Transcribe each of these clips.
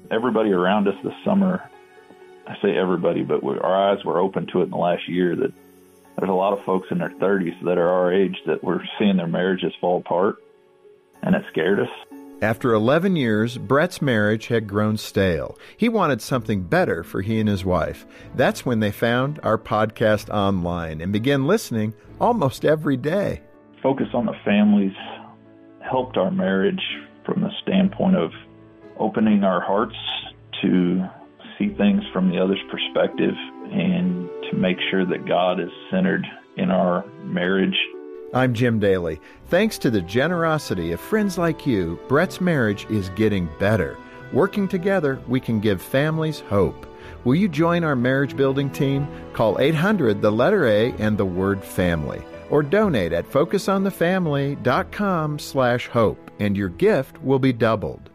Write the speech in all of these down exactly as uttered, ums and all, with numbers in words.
everybody around us this summer, I say everybody, but we, our eyes were open to it in the last year that there's a lot of folks in their thirties that are our age that we're seeing their marriages fall apart, and it scared us. After eleven years, Brett's marriage had grown stale. He wanted something better for he and his wife. That's when they found our podcast online and began listening almost every day. Focus on the Families helped our marriage from the standpoint of opening our hearts to see things from the other's perspective and to make sure that God is centered in our marriage. I'm Jim Daly. Thanks to the generosity of friends like you, Brett's marriage is getting better. Working together, we can give families hope. Will you join our marriage building team? Call eight hundred, the letter A, and the word family. Or donate at focusonthefamily.com slash hope, and your gift will be doubled.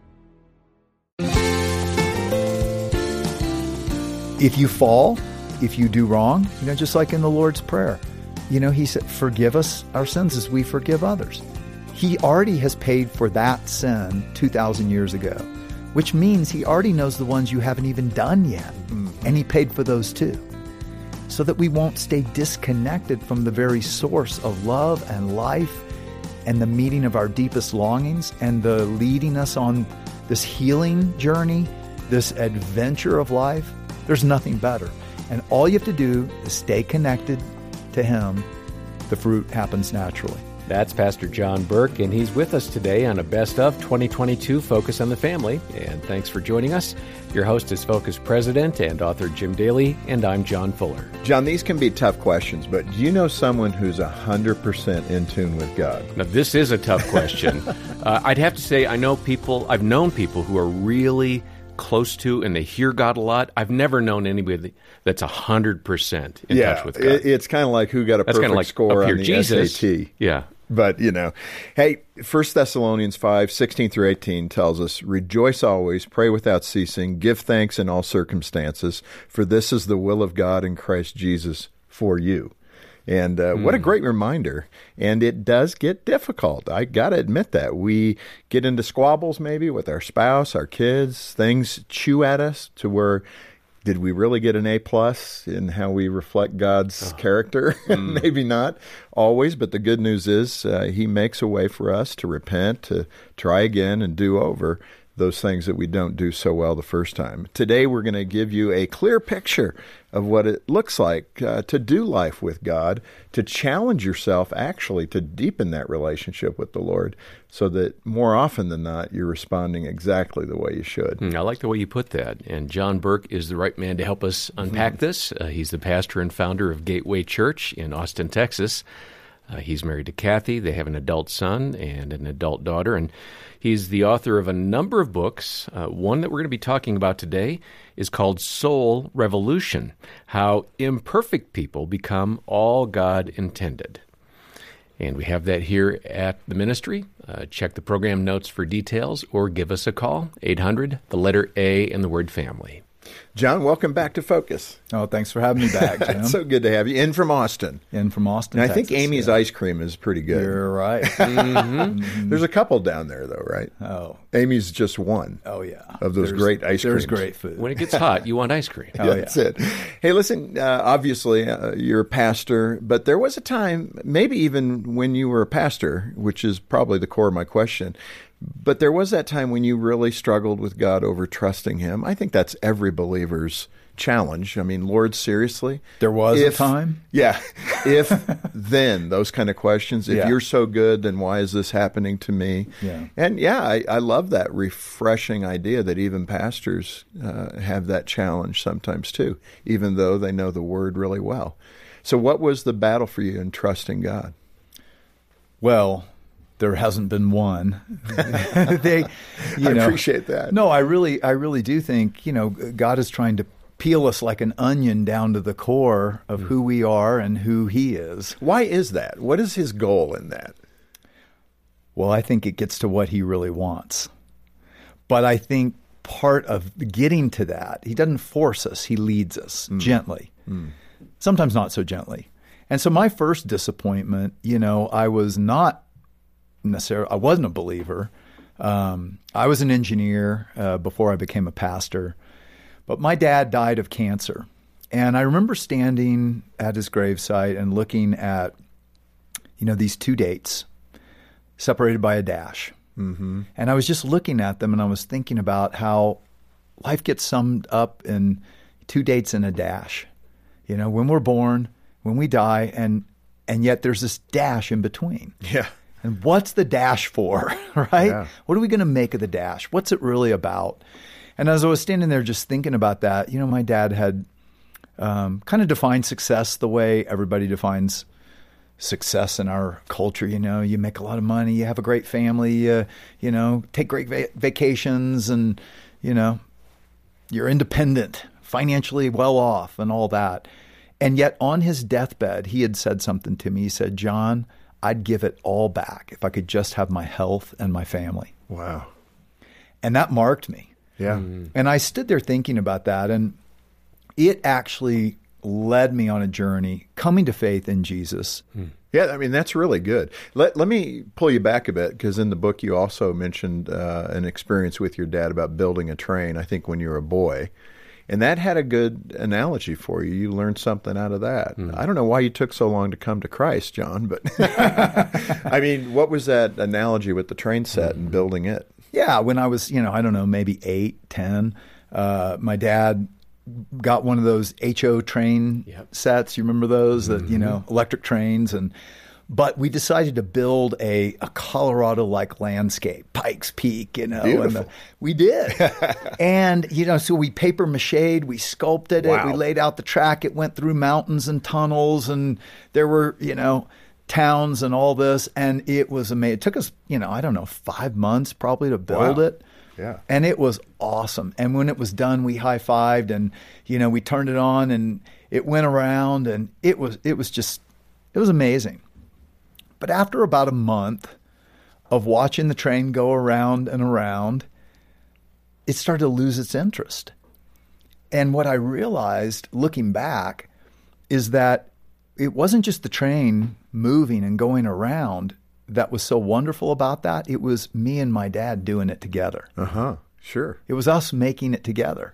If you fall, if you do wrong, you know, just like in the Lord's Prayer, you know, he said, forgive us our sins as we forgive others. He already has paid for that sin two thousand years ago, which means he already knows the ones you haven't even done yet. Mm. And he paid for those too, so that we won't stay disconnected from the very source of love and life and the meeting of our deepest longings and the leading us on this healing journey, this adventure of life. There's nothing better. And all you have to do is stay connected to him. The fruit happens naturally. That's Pastor John Burke, and he's with us today on a Best of twenty twenty-two Focus on the Family. And thanks for joining us. Your host is Focus President and author Jim Daly, and I'm John Fuller. John, these can be tough questions, but do you know someone who's one hundred percent in tune with God? Now, this is a tough question. uh, I'd have to say I know people, I've known people who are really close to and they hear God a lot. I've never known anybody that's one hundred percent in yeah, touch with God. It, it's kind of like who got a that's perfect like score on the Jesus. S A T. Yeah. But, you know, hey, First Thessalonians five, sixteen through eighteen tells us, rejoice always, pray without ceasing, give thanks in all circumstances, for this is the will of God in Christ Jesus for you. And uh, mm. what a great reminder. And it does get difficult. I got to admit that. We get into squabbles maybe with our spouse, our kids. Things chew at us to where, did we really get an A plus in how we reflect God's oh. character? Mm. Maybe not always, but the good news is uh, he makes a way for us to repent, to try again and do over those things that we don't do so well the first time. Today, we're going to give you a clear picture of what it looks like uh, to do life with God, to challenge yourself actually to deepen that relationship with the Lord so that more often than not, you're responding exactly the way you should. I like the way you put that. And John Burke is the right man to help us unpack mm-hmm. this. Uh, he's the pastor and founder of Gateway Church in Austin, Texas. Uh, he's married to Kathy. They have an adult son and an adult daughter. And he's the author of a number of books. Uh, one that we're going to be talking about today is called Soul Revolution, How Imperfect People Become All God Intended. And we have that here at the ministry. Uh, check the program notes for details or give us a call, eight hundred, the letter A, and the word family. John, welcome back to Focus. Oh, thanks for having me back, Jim. It's so good to have you. In from Austin. In from Austin, and I Texas, think Amy's yeah. ice cream is pretty good. You're right. mm-hmm. Mm-hmm. There's a couple down there, though, right? Oh. Amy's just one. Oh, yeah. Of those there's, great ice creams. There's great food. When it gets hot, you want ice cream. Oh, yeah, that's it. Hey, listen, uh, obviously, uh, you're a pastor, but there was a time, maybe even when you were a pastor, which is probably the core of my question, but there was that time when you really struggled with God over trusting him. I think that's every believer's challenge. I mean, Lord, seriously? There was if, a time? Yeah. If, then, those kind of questions. If yeah. you're so good, then why is this happening to me? Yeah. And yeah, I, I love that refreshing idea that even pastors uh, have that challenge sometimes too, even though they know the Word really well. So what was the battle for you in trusting God? Well, there hasn't been one. they, you I know, appreciate that. No, I really, I really do think, you know, God is trying to peel us like an onion down to the core of who we are and who he is. Why is that? What is his goal in that? Well, I think it gets to what he really wants. But I think part of getting to that, he doesn't force us, he leads us mm. gently. Mm. Sometimes not so gently. And so my first disappointment, you know, I was not necessarily, I wasn't a believer. Um, I was an engineer uh, before I became a pastor, but my dad died of cancer. And I remember standing at his gravesite and looking at, you know, these two dates separated by a dash. Mm-hmm. And I was just looking at them and I was thinking about how life gets summed up in two dates and a dash. You know, when we're born, when we die, and and yet there's this dash in between. Yeah. And what's the dash for, right? Yeah. What are we going to make of the dash? What's it really about? And as I was standing there just thinking about that, you know, my dad had um, kind of defined success the way everybody defines success in our culture. You know, you make a lot of money, you have a great family, uh, you know, take great va- vacations, and, you know, you're independent, financially well off, and all that. And yet on his deathbed, he had said something to me. He said, John, I'd give it all back if I could just have my health and my family. Wow. And that marked me. Yeah. Mm-hmm. And I stood there thinking about that, and it actually led me on a journey coming to faith in Jesus. Hmm. Yeah, I mean, that's really good. Let let me pull you back a bit, because in the book you also mentioned uh, an experience with your dad about building a train, I think when you were a boy. And that had a good analogy for you. You learned something out of that. Hmm. I don't know why you took so long to come to Christ, John, but I mean, what was that analogy with the train set and building it? Yeah, when I was, you know, I don't know, maybe eight, ten, uh, my dad got one of those H O train yep. sets. You remember those, mm-hmm. that, you know, electric trains. And but we decided to build a, a Colorado-like landscape, Pikes Peak, you know. Beautiful. And the, we did. And, you know, so we paper machéed, we sculpted it, wow. we laid out the track. It went through mountains and tunnels, and there were, you know, towns and all this. And it was amazing. It took us, you know, I don't know, five months probably to build wow. it. Yeah. And it was awesome. And when it was done, we high-fived, and, you know, we turned it on and it went around, and it was it was just, it was amazing. But after about a month of watching the train go around and around, it started to lose its interest. And what I realized looking back is that it wasn't just the train moving and going around that was so wonderful about that. It was me and my dad doing it together. Uh-huh. Sure. It was us making it together.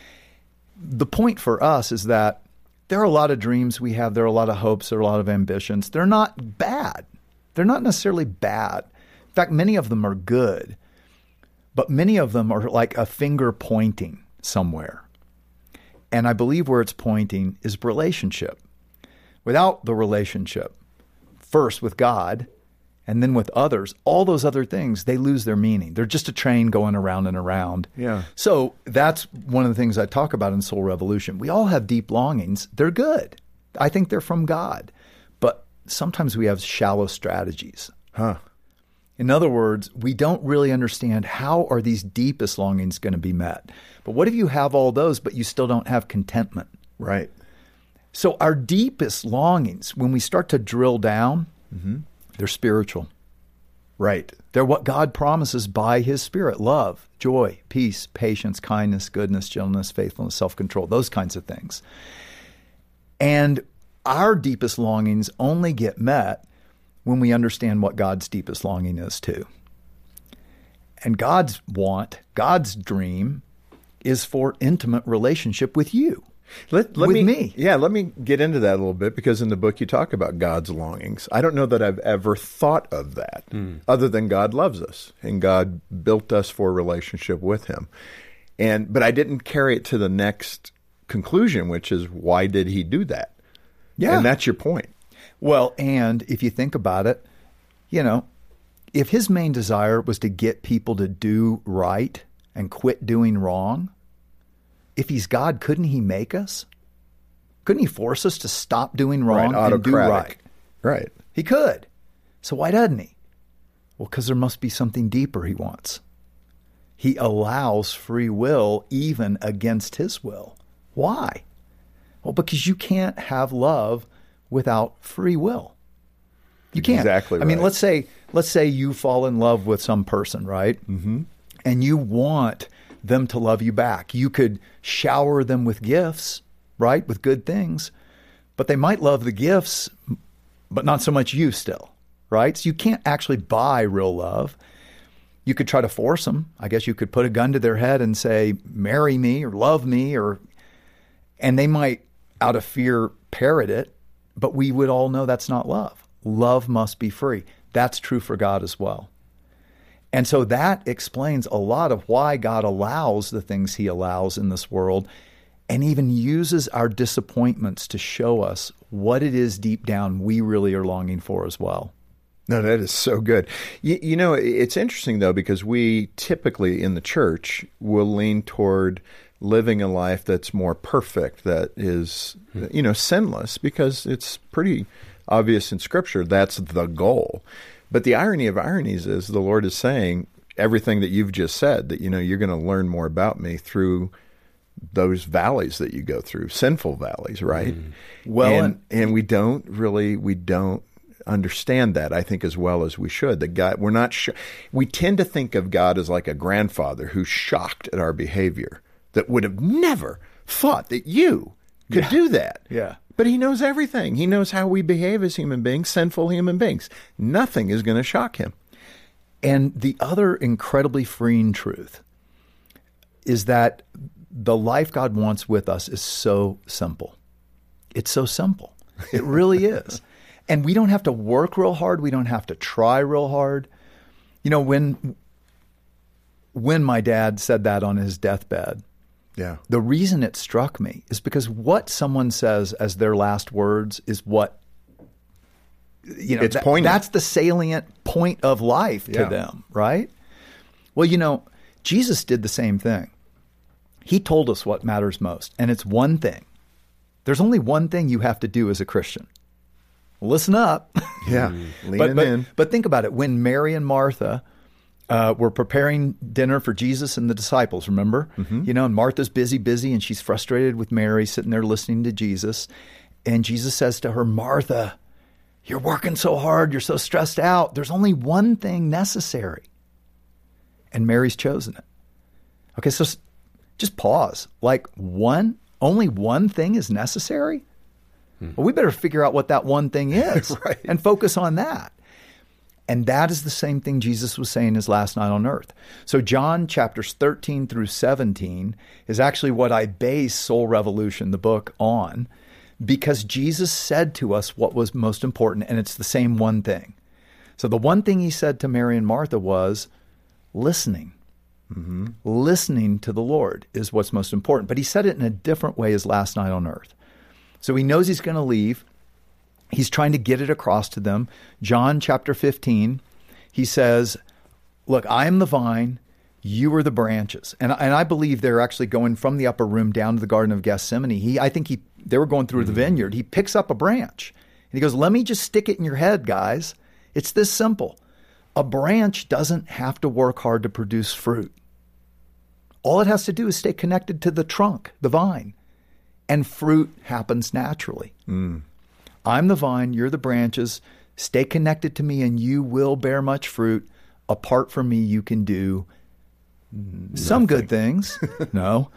The point for us is that there are a lot of dreams we have. There are a lot of hopes. There are a lot of ambitions. They're not bad. They're not necessarily bad. In fact, many of them are good. But many of them are like a finger pointing somewhere. And I believe where it's pointing is relationship. Without the relationship, first with God, and then with others, all those other things, they lose their meaning. They're just a train going around and around. Yeah. So that's one of the things I talk about in Soul Revolution. We all have deep longings. They're good. I think they're from God. But sometimes we have shallow strategies. Huh. In other words, we don't really understand how are these deepest longings going to be met. But what if you have all those, but you still don't have contentment? Right. So our deepest longings, when we start to drill down, mm-hmm. they're spiritual. Right. They're what God promises by His Spirit: love, joy, peace, patience, kindness, goodness, gentleness, faithfulness, self-control, those kinds of things. And our deepest longings only get met when we understand what God's deepest longing is too. And God's want, God's dream is for intimate relationship with you. Let, let with me, me. Yeah, let me get into that a little bit, because in the book you talk about God's longings. I don't know that I've ever thought of that, mm. other than God loves us and God built us for a relationship with Him. And but I didn't carry it to the next conclusion, which is, why did He do that? Yeah. And that's your point. Well, and if you think about it, you know, if His main desire was to get people to do right and quit doing wrong, if He's God, couldn't He make us? Couldn't He force us to stop doing wrong right, and do right? Right. He could. So why doesn't He? Well, because there must be something deeper He wants. He allows free will even against His will. Why? Well, because you can't have love without free will. You can't. Exactly right. I mean, let's say let's say you fall in love with some person, right? Mm-hmm. And you want them to love you back. You could shower them with gifts, right? With good things. But they might love the gifts, but not so much you still, right? So you can't actually buy real love. You could try to force them. I guess you could put a gun to their head and say, marry me or love me, or, and they might, out of fear, parrot it. But we would all know that's not love. Love must be free. That's true for God as well. And so that explains a lot of why God allows the things he allows in this world, and even uses our disappointments to show us what it is deep down we really are longing for as well. No, that is so good. You, you know, it's interesting, though, because we typically in the church will lean toward living a life that's more perfect, that is, you know, sinless, because it's pretty obvious in Scripture that's the goal. But the irony of ironies is the Lord is saying everything that you've just said, that, you know, you're going to learn more about me through those valleys that you go through, sinful valleys, right? Mm. Well, and, and, and we don't really, we don't understand that, I think, as well as we should. That God, we're not sh- we tend to think of God as like a grandfather who's shocked at our behavior, that would have never thought that you could yeah. do that. Yeah. But he knows everything. He knows how we behave as human beings, sinful human beings. Nothing is going to shock him. And the other incredibly freeing truth is that the life God wants with us is so simple. It's so simple. It really is. And we don't have to work real hard. We don't have to try real hard. You know, when when my dad said that on his deathbed, yeah, the reason it struck me is because what someone says as their last words is what, you know, it's that, poignant. That's the salient point of life to yeah. them, right? Well, you know, Jesus did the same thing. He told us what matters most, and it's one thing. There's only one thing you have to do as a Christian. Listen up. Yeah, leaning but, but, in. But think about it. When Mary and Martha uh, were preparing dinner for Jesus and the disciples, remember? Mm-hmm. You know, and Martha's busy, busy, and she's frustrated with Mary sitting there listening to Jesus. And Jesus says to her, Martha, you're working so hard. You're so stressed out. There's only one thing necessary. And Mary's chosen it. Okay, so just pause. Like one, only one thing is necessary? Hmm. Well, we better figure out what that one thing is right. and focus on that. And that is the same thing Jesus was saying his last night on earth. So John chapters thirteen through seventeen is actually what I base Soul Revolution, the book, on, because Jesus said to us what was most important, and it's the same one thing. So the one thing he said to Mary and Martha was listening. Mm-hmm. Listening to the Lord is what's most important. But he said it in a different way his last night on earth. So he knows he's going to leave. He's trying to get it across to them. John chapter fifteen, he says, look, I am the vine, you are the branches. And, and I believe they're actually going from the upper room down to the Garden of Gethsemane. He, I think he they were going through mm-hmm. the vineyard. He picks up a branch and he goes, let me just stick it in your head, guys. It's this simple. A branch doesn't have to work hard to produce fruit. All it has to do is stay connected to the trunk, the vine, and fruit happens naturally. Mm. I'm the vine, you're the branches. Stay connected to me and you will bear much fruit. Apart from me, you can do Nothing. Some good things. No.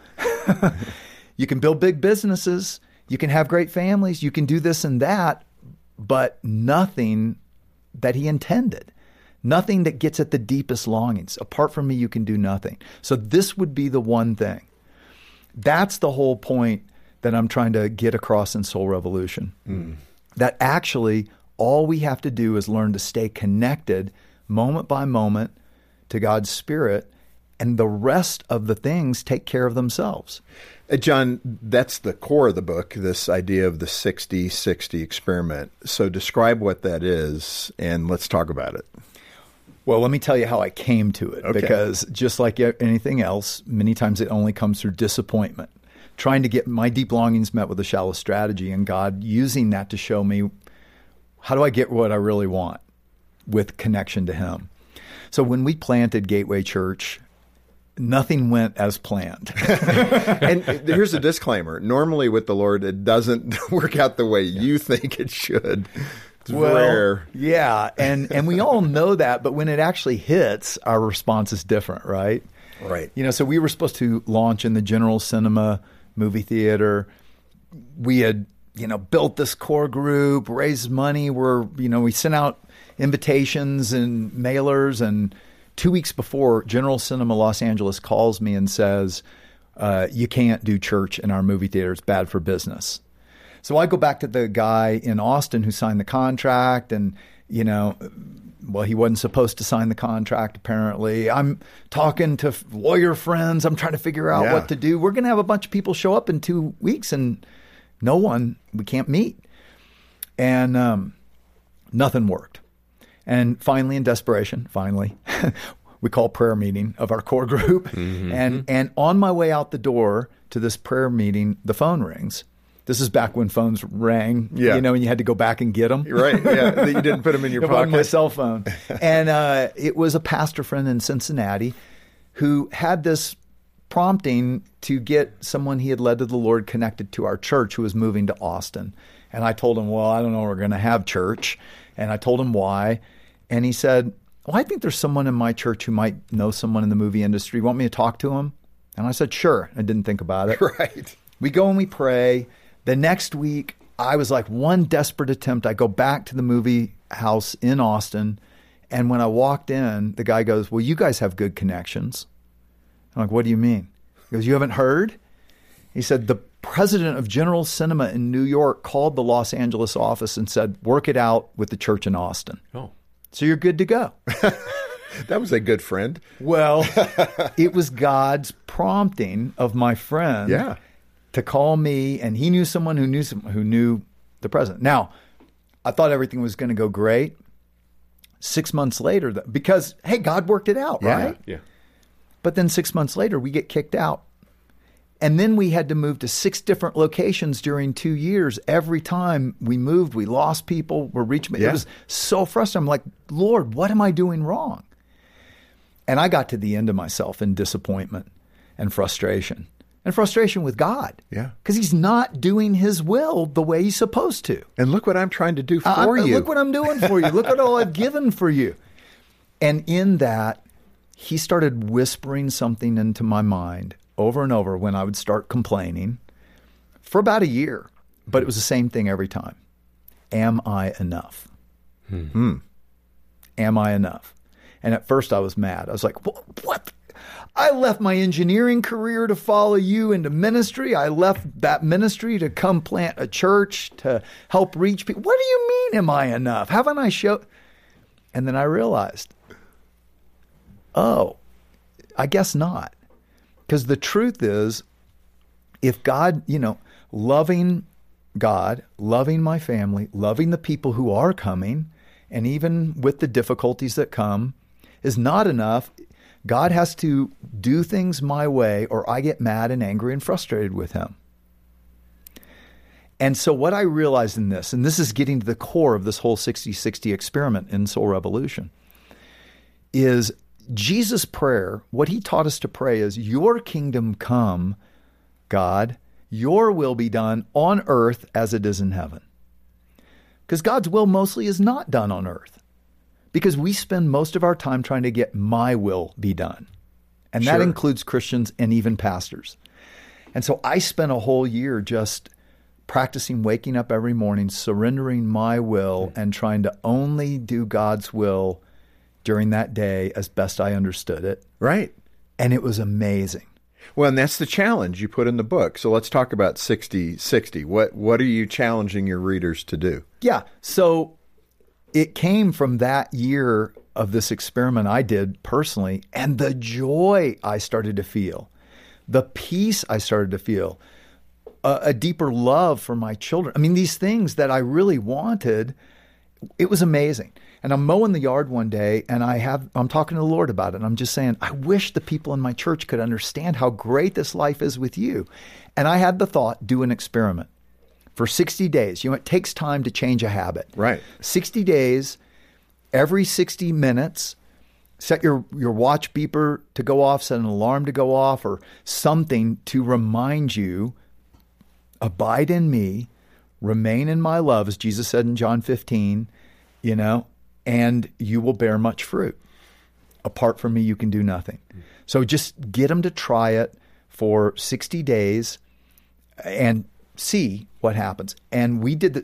You can build big businesses. You can have great families. You can do this and that, but nothing that he intended. Nothing that gets at the deepest longings. Apart from me, you can do nothing. So this would be the one thing. That's the whole point that I'm trying to get across in Soul Revolution. Mm. That actually all we have to do is learn to stay connected moment by moment to God's Spirit, and the rest of the things take care of themselves. Uh, John, that's the core of the book, this idea of the sixty sixty experiment. So describe what that is, and let's talk about it. Well, let me tell you how I came to it, okay. Because just like anything else, many times it only comes through disappointment. Trying to get my deep longings met with a shallow strategy, and God using that to show me, how do I get what I really want with connection to Him? So when we planted Gateway Church, nothing went as planned. And here's a disclaimer. Normally with the Lord, it doesn't work out the way you think it should. It's well, rare. Yeah, and, and we all know that, but when it actually hits, our response is different, right? Right. You know, so we were supposed to launch in the General Cinema movie theater. We had, you know, built this core group, raised money. We're, you know, we sent out invitations and mailers, and two weeks before, General Cinema Los Angeles calls me and says, uh, you can't do church in our movie theater. It's bad for business. So I go back to the guy in Austin who signed the contract, and, you know, well, he wasn't supposed to sign the contract, apparently. I'm talking to lawyer friends. I'm trying to figure out yeah. what to do. We're going to have a bunch of people show up in two weeks, and no one, we can't meet. And um, nothing worked. And finally, in desperation, finally, we call prayer meeting of our core group. Mm-hmm. And and on my way out the door to this prayer meeting, the phone rings. This is back when phones rang, yeah. you know, and you had to go back and get them. Right, yeah. You didn't put them in your pocket. On my cell phone. And uh, it was a pastor friend in Cincinnati who had this prompting to get someone he had led to the Lord connected to our church who was moving to Austin. And I told him, well, I don't know, we're going to have church. And I told him why. And he said, well, I think there's someone in my church who might know someone in the movie industry. Want me to talk to him? And I said, sure. I didn't think about it. Right. We go and we pray. The next week, I was like one desperate attempt. I go back to the movie house in Austin. And when I walked in, the guy goes, well, you guys have good connections. I'm like, what do you mean? He goes, you haven't heard? He said, the president of General Cinema in New York called the Los Angeles office and said, work it out with the church in Austin. Oh. So you're good to go. That was a good friend. Well, it was God's prompting of my friend yeah. to call me, and he knew someone who knew someone who knew the president. Now, I thought everything was going to go great. Six months later, because, hey, God worked it out, yeah. right? Yeah. But then six months later, we get kicked out. And then we had to move to six different locations during two years. Every time we moved, we lost people. We're reaching. Yeah. It was so frustrating. I'm like, Lord, what am I doing wrong? And I got to the end of myself in disappointment and frustration. And frustration with God. Yeah. Because he's not doing his will the way he's supposed to. And look what I'm trying to do for uh, you. Look what I'm doing for you. Look at all I've given for you. And in that, he started whispering something into my mind over and over when I would start complaining for about a year. But it was the same thing every time. Am I enough? Hmm. Am I enough? And at first I was mad. I was like, what? I left my engineering career to follow you into ministry. I left that ministry to come plant a church to help reach people. What do you mean, am I enough? Haven't I showed? And then I realized, oh, I guess not. Because the truth is, if God, you know, loving God, loving my family, loving the people who are coming, and even with the difficulties that come, is not enough, God has to do things my way or I get mad and angry and frustrated with him. And so what I realized in this, and this is getting to the core of this whole sixty sixty experiment in Soul Revolution, is Jesus' prayer. What he taught us to pray is, your kingdom come, God, your will be done on earth as it is in heaven. Because God's will mostly is not done on earth. Because we spend most of our time trying to get my will be done. And that Sure. includes Christians and even pastors. And so I spent a whole year just practicing waking up every morning, surrendering my will, and trying to only do God's will during that day as best I understood it. Right. And it was amazing. Well, and that's the challenge you put in the book. So let's talk about sixty sixty. What what are you challenging your readers to do? Yeah. So it came from that year of this experiment I did personally, and the joy I started to feel, the peace I started to feel, a, a deeper love for my children. I mean, these things that I really wanted, it was amazing. And I'm mowing the yard one day, and I have I'm talking to the Lord about it. And I'm just saying, I wish the people in my church could understand how great this life is with you. And I had the thought, do an experiment. For sixty days, you know, it takes time to change a habit. Right. sixty days, every sixty minutes, set your, your watch beeper to go off, set an alarm to go off, or something to remind you, abide in me, remain in my love, as Jesus said in John fifteen, you know, and you will bear much fruit. Apart from me, you can do nothing. So just get them to try it for sixty days and see what happens. And we did the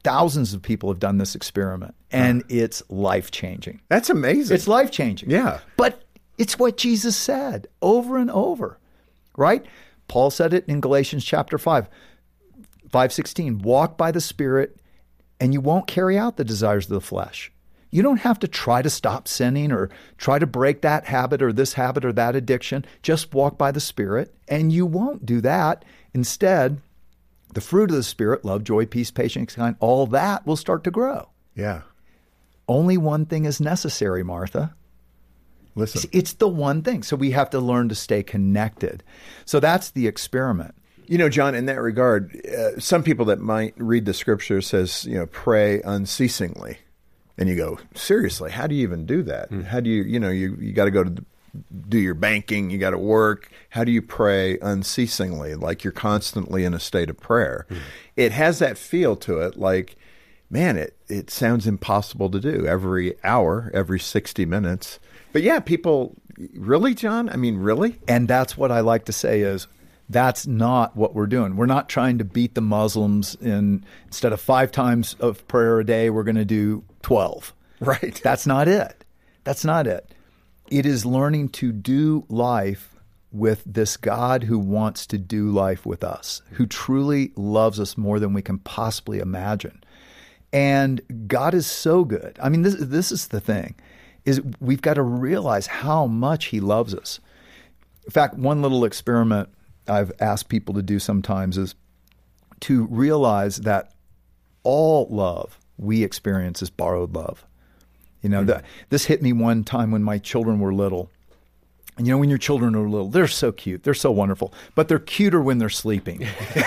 Thousands of people have done this experiment, and it's life-changing. That's amazing. It's life-changing. Yeah. But it's what Jesus said over and over, right? Paul said it in Galatians chapter five, five sixteen. Walk by the Spirit, and you won't carry out the desires of the flesh. You don't have to try to stop sinning or try to break that habit or this habit or that addiction. Just walk by the Spirit, and you won't do that. Instead, the fruit of the Spirit, love, joy, peace, patience, kind, all that will start to grow. Yeah. Only one thing is necessary, Martha. Listen. It's the one thing. So we have to learn to stay connected. So that's the experiment. You know, John, in that regard, uh, some people that might read the scripture says, you know, pray unceasingly. And you go, seriously, how do you even do that? Mm. How do you, you know, you, you got to go to the, do your banking, you got to work. How do you pray unceasingly, like you're constantly in a state of prayer? Mm. It has that feel to it, like, man, it, it sounds impossible to do every hour, every sixty minutes. But yeah, people, really, John? I mean, really? And that's what I like to say is, that's not what we're doing. We're not trying to beat the Muslims in, instead of five times of prayer a day, we're going to do twelve. Right. That's not it. That's not it. It is learning to do life with this God who wants to do life with us, who truly loves us more than we can possibly imagine. And God is so good. I mean, this this is the thing, is we've got to realize how much he loves us. In fact, one little experiment I've asked people to do sometimes is to realize that all love we experience is borrowed love. You know, mm-hmm. the, this hit me one time when my children were little. And you know, when your children are little, they're so cute. They're so wonderful. But they're cuter when they're sleeping.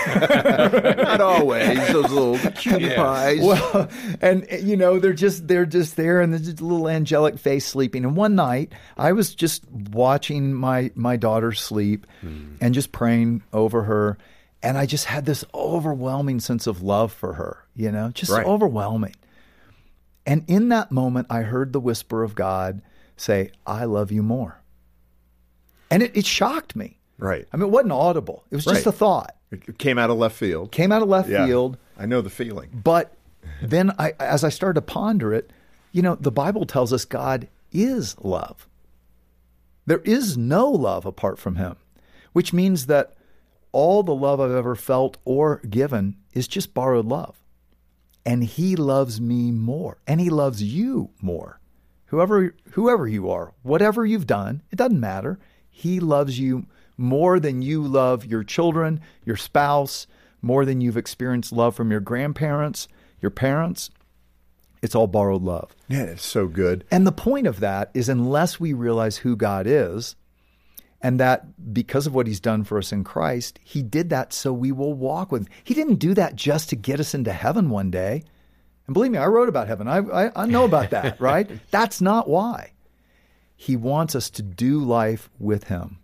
Not always. Those little cutie yeah. pies. Well, and, you know, they're just they're just there and there's just a little angelic face sleeping. And one night, I was just watching my, my daughter sleep mm. and just praying over her. And I just had this overwhelming sense of love for her, you know, just right. overwhelming. And in that moment, I heard the whisper of God say, I love you more. And it, it shocked me. Right. I mean, it wasn't audible. It was just right. a thought. It came out of left field. Came out of left yeah, field. I know the feeling. But then I, as I started to ponder it, you know, the Bible tells us God is love. There is no love apart from him, which means that all the love I've ever felt or given is just borrowed love. And he loves me more. And he loves you more. Whoever, whoever you are, whatever you've done, it doesn't matter. He loves you more than you love your children, your spouse, more than you've experienced love from your grandparents, your parents. It's all borrowed love. Yeah, it's so good. And the point of that is, unless we realize who God is, and that because of what he's done for us in Christ, he did that so we will walk with him. He didn't do that just to get us into heaven one day. And believe me, I wrote about heaven. I, I, I know about that, right? That's not why. He wants us to do life with him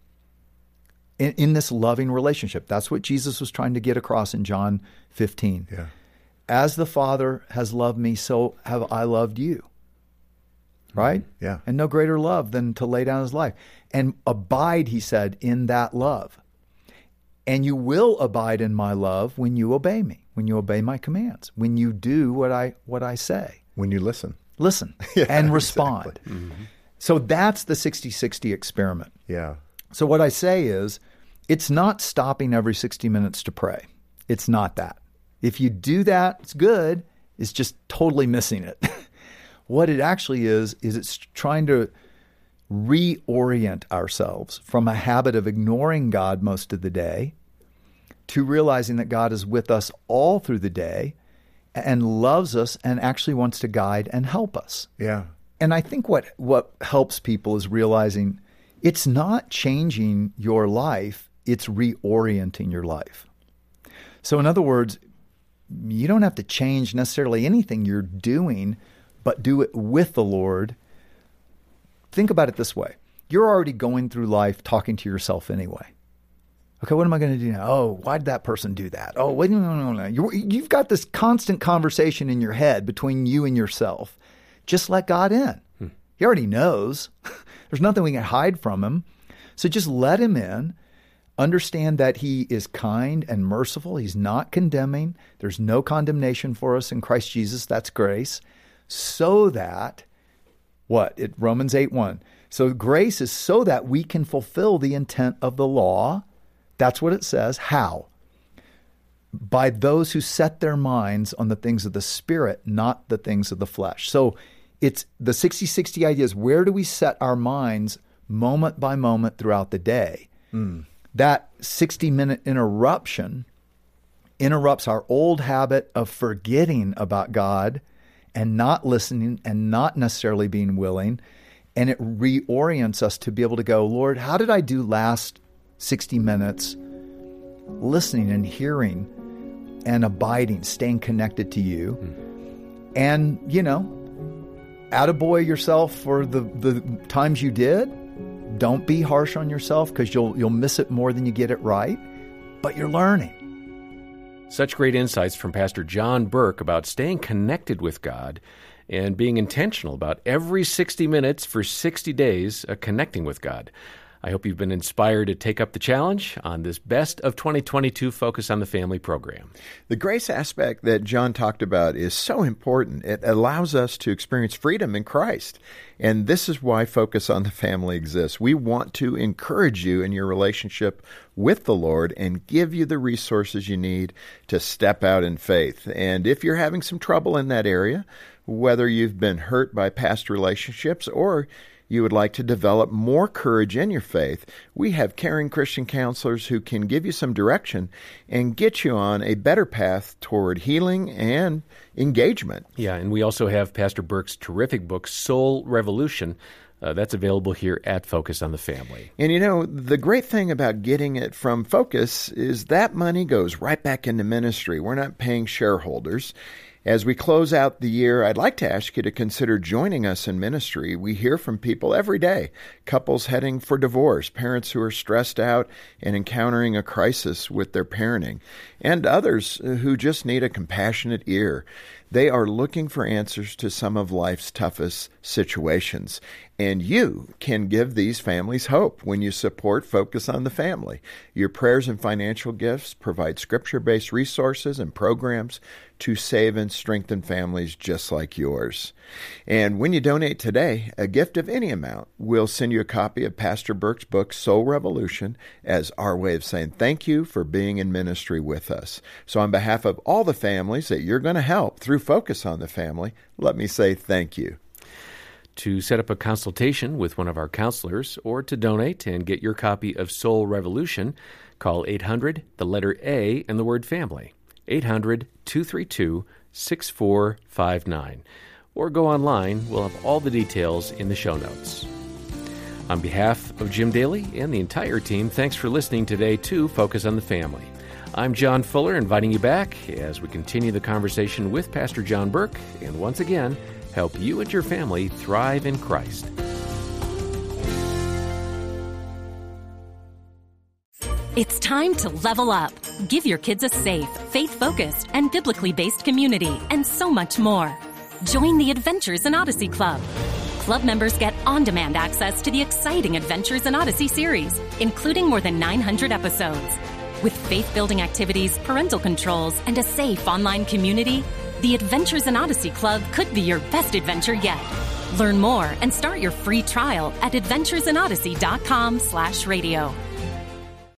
in, in this loving relationship. That's what Jesus was trying to get across in John fifteen. Yeah. As the Father has loved me, so have I loved you. Right? Yeah. And no greater love than to lay down his life. And abide, he said, in that love. And you will abide in my love when you obey me, when you obey my commands, when you do what I what I say. When you listen. Listen yeah, and respond. Exactly. Mm-hmm. So that's the sixty sixty experiment. Yeah. So what I say is, it's not stopping every sixty minutes to pray. It's not that. If you do that, it's good. It's just totally missing it. What it actually is, is it's trying to reorient ourselves from a habit of ignoring God most of the day to realizing that God is with us all through the day and loves us and actually wants to guide and help us. Yeah. And I think what, what helps people is realizing it's not changing your life, it's reorienting your life. So in other words, you don't have to change necessarily anything you're doing, but do it with the Lord. Think about it this way. You're already going through life talking to yourself anyway. Okay, what am I going to do now? Oh, why did that person do that? Oh, wait, no, no, no. You're, you've got this constant conversation in your head between you and yourself. Just let God in. Hmm. He already knows. There's nothing we can hide from him. So just let him in. Understand that he is kind and merciful. He's not condemning. There's no condemnation for us in Christ Jesus. That's grace. So that, what? It, Romans eight one. So grace is so that we can fulfill the intent of the law. That's what it says. How? By those who set their minds on the things of the Spirit, not the things of the flesh. So it's the sixty sixty idea is, where do we set our minds moment by moment throughout the day? Mm. That sixty-minute interruption interrupts our old habit of forgetting about God and not listening and not necessarily being willing. And it reorients us to be able to go, Lord, how did I do last sixty minutes listening and hearing and abiding, staying connected to you? Mm. And, you know, attaboy yourself for the, the times you did. Don't be harsh on yourself, because you'll you'll miss it more than you get it right. But you're learning. Such great insights from Pastor John Burke about staying connected with God and being intentional about every sixty minutes for sixty days uh, connecting with God. I hope you've been inspired to take up the challenge on this Best of twenty twenty-two Focus on the Family program. The grace aspect that John talked about is so important. It allows us to experience freedom in Christ. And this is why Focus on the Family exists. We want to encourage you in your relationship with the Lord and give you the resources you need to step out in faith. And if you're having some trouble in that area, whether you've been hurt by past relationships or you would like to develop more courage in your faith, we have caring Christian counselors who can give you some direction and get you on a better path toward healing and engagement. Yeah, and we also have Pastor Burke's terrific book, Soul Revolution. Uh, that's available here at Focus on the Family. And you know, the great thing about getting it from Focus is that money goes right back into ministry. We're not paying shareholders. As we close out the year, I'd like to ask you to consider joining us in ministry. We hear from people every day, couples heading for divorce, parents who are stressed out and encountering a crisis with their parenting, and others who just need a compassionate ear. They are looking for answers to some of life's toughest situations. And you can give these families hope when you support Focus on the Family. Your prayers and financial gifts provide scripture-based resources and programs to save and strengthen families just like yours. And when you donate today, a gift of any amount, we'll send you a copy of Pastor Burke's book, Soul Revolution, as our way of saying thank you for being in ministry with us. So on behalf of all the families that you're going to help through Focus on the Family, let me say thank you. To set up a consultation with one of our counselors or to donate and get your copy of Soul Revolution, call eight hundred, the letter A, and the word family, eight hundred, two three two, six four five nine. Or go online. We'll have all the details in the show notes. On behalf of Jim Daly and the entire team, thanks for listening today to Focus on the Family. I'm John Fuller, inviting you back as we continue the conversation with Pastor John Burke, and once again, help you and your family thrive in Christ. It's time to level up. Give your kids a safe, faith-focused, and biblically based community, and so much more. Join the Adventures in Odyssey Club. Club members get on-demand access to the exciting Adventures in Odyssey series, including more than nine hundred episodes. With faith-building activities, parental controls, and a safe online community, the Adventures in Odyssey Club could be your best adventure yet. Learn more and start your free trial at adventuresin odyssey dot com slash radio.